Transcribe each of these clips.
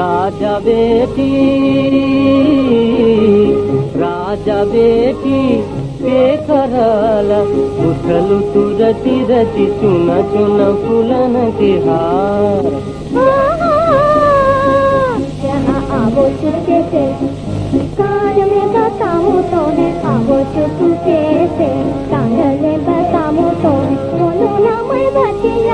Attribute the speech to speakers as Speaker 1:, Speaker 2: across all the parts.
Speaker 1: राजा बेटी के करला उठलु तू रची रची चुन चुन फूलन के हार।
Speaker 2: यहाँ आवो चुपके से कान में बताऊं तो है, आवो चुपके से कान में बताऊं तो है, बोलो ना मैं बचिया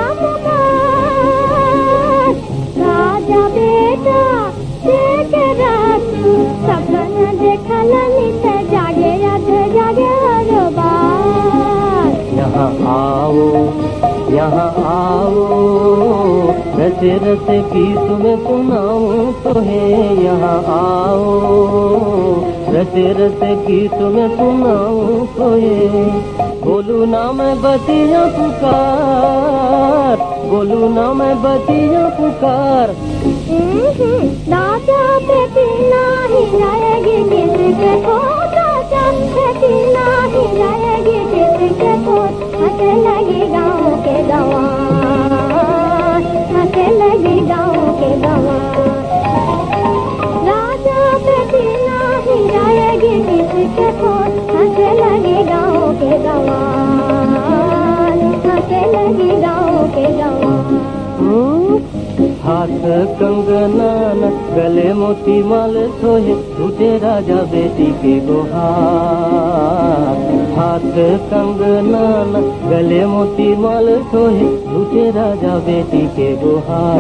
Speaker 2: पुकार। राजा बेटा देख रातू सपन देखल नित जागे रात जागे हर बार।
Speaker 1: यहाँ आओ रसे रसे की तुम्हें सुनाऊं तो है। यहाँ आओ रसे रसे की तुम्हें सुनाऊं तो है। बोलू ना मैं बतिया पुकार, बोलू ना मैं बतिया पुकार।
Speaker 2: राजा बेटी नहीं जाएगी किसके कोट, राजा बेटी नहीं जाएगी किसके कोट। हंसे लगी गाँव के गंवार, हंसे लगी गाँव के गंवार। राजा बेटी नहीं जाएगी किसके कोट, हंसे लगी गाँव के गंवार, हंसे लगी गाँव के गंवार।
Speaker 1: हाथ कंगना न गले मोती माल सोहे झूठे राजा बेटी के गुहार। हाथ कंगना न गले मोती माल सोहे झूठे राजा बेटी के गुहार।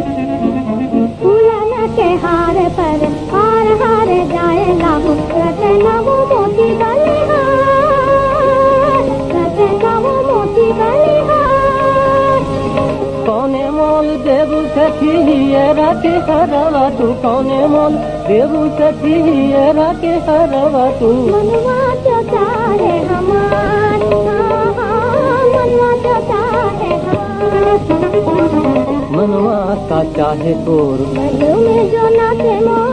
Speaker 2: फूलन के हार पर हार हार जाएगा रचना वो मोती बलिहार, रचना वो मोती बलिहार।
Speaker 1: कौने मोल देवु सखी हियरा के हरवा तू, कौने मोल देवु सखी हियरा के हरवा तू।
Speaker 2: मनवा जो चाहे हमार, मनवा जो चाहे हमार।
Speaker 1: मनवा का चाहे तोर
Speaker 2: मन में जो नाचे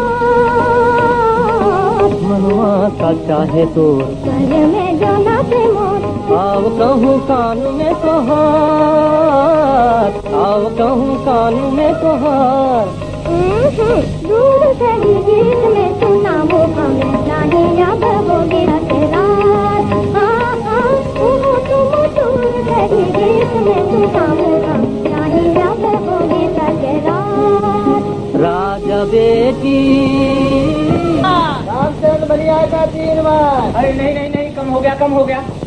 Speaker 2: मोर,
Speaker 1: मनवा का चाहे तोर
Speaker 2: मन में जो नाचे मोर।
Speaker 1: आव कहूँ कान में तोहार, आव कहूँ कान में तोहार।
Speaker 2: दूर से गीत में सुनाओ हमें, नहीं याद होगी रात। तुम दूर से गीत में सुनाओ हमें, नहीं याद होगी रात।
Speaker 1: राजा बेटी
Speaker 3: रामचंद्र बलिया का 3 बार। अरे नहीं नहीं नहीं, कम हो गया कम हो गया।